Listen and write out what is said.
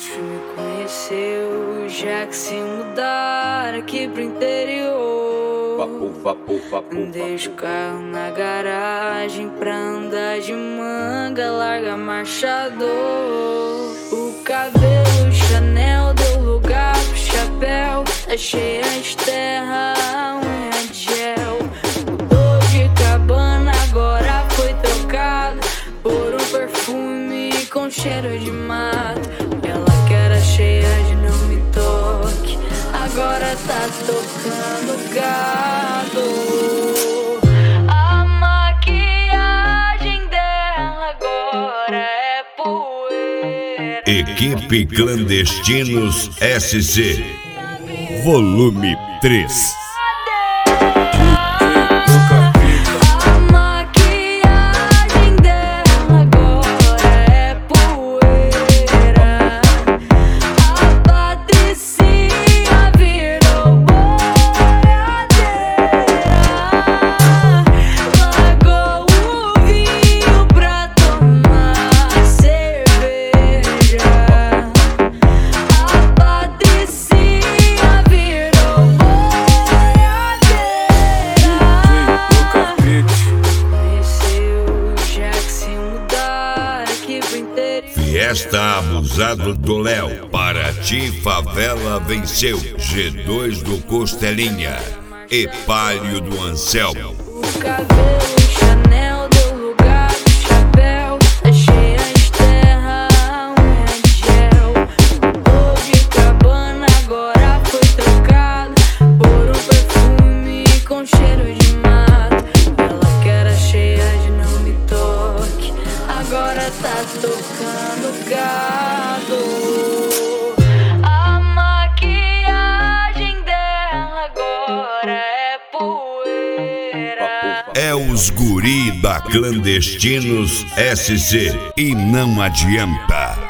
bicho me conheceu, já que se mudar aqui pro interior. Deixa o carro na garagem pra andar de manga, larga marchador. O cabelo Chanel deu lugar pro chapéu, tá cheia de terra, a unha de gel. Mudou de cabana, agora foi trocado por um perfume com cheiro de mato. Ela que era cheia de não me toque, agora tá tocando gado. A maquiagem dela agora é poeira. Equipe Clandestinos SC, volume 3. Fiesta abusado do Léo, Paraty favela venceu, G2 do Costelinha e Palio do Anselmo. O cabelo Chanel deu lugar pro chapéu, tá cheia de terra, a unha de gel. Mudou de cabana, agora foi trocado por um perfume com cheiro de mato. Ela que era cheia de não me toque, agora tá tocando gado. A maquiagem dela agora é poeira. É os guri da Clandestinos SC e não adianta.